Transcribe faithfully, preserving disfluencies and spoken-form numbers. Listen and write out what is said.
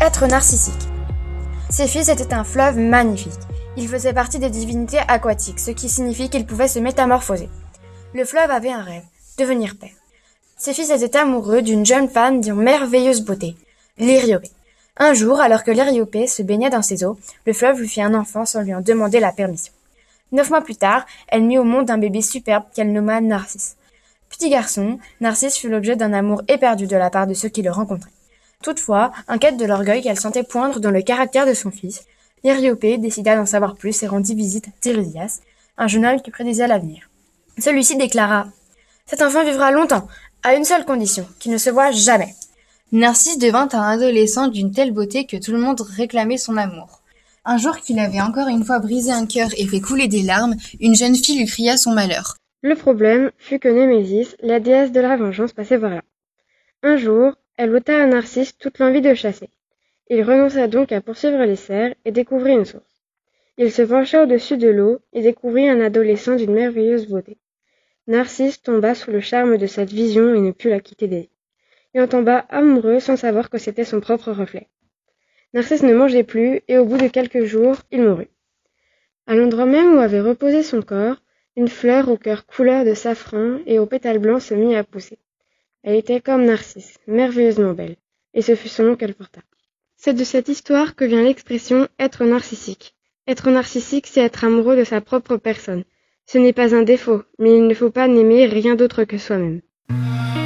Être narcissique. Céphis était un fleuve magnifique. Il faisait partie des divinités aquatiques, ce qui signifie qu'il pouvait se métamorphoser. Le fleuve avait un rêve, devenir père. Céphis était amoureux d'une jeune femme d'une merveilleuse beauté, l'Ériopée. Un jour, alors que l'Ériopée se baignait dans ses eaux, le fleuve lui fit un enfant sans lui en demander la permission. Neuf mois plus tard, elle mit au monde un bébé superbe qu'elle nomma Narcisse. Petit garçon, Narcisse fut l'objet d'un amour éperdu de la part de ceux qui le rencontraient. Toutefois, inquiète de l'orgueil qu'elle sentait poindre dans le caractère de son fils, l'Ériopée décida d'en savoir plus et rendit visite à Tiresias, un jeune homme qui prédisait l'avenir. Celui-ci déclara « Cet enfant vivra longtemps, à une seule condition, qu'il ne se voie jamais. » Narcisse devint un adolescent d'une telle beauté que tout le monde réclamait son amour. Un jour qu'il avait encore une fois brisé un cœur et fait couler des larmes, une jeune fille lui cria son malheur. Le problème fut que Némésis, la déesse de la vengeance, passait par là. Un jour, elle ôta à Narcisse toute l'envie de chasser. Il renonça donc à poursuivre les cerfs et découvrit une source. Il se pencha au-dessus de l'eau et découvrit un adolescent d'une merveilleuse beauté. Narcisse tomba sous le charme de cette vision et ne put la quitter des yeux. Il en tomba amoureux sans savoir que c'était son propre reflet. Narcisse ne mangeait plus et au bout de quelques jours, il mourut. À l'endroit même où avait reposé son corps, une fleur au cœur couleur de safran et aux pétales blancs se mit à pousser. Elle était comme Narcisse, merveilleusement belle, et ce fut son nom qu'elle porta. C'est de cette histoire que vient l'expression « être narcissique ». Être narcissique, c'est être amoureux de sa propre personne. Ce n'est pas un défaut, mais il ne faut pas n'aimer rien d'autre que soi-même.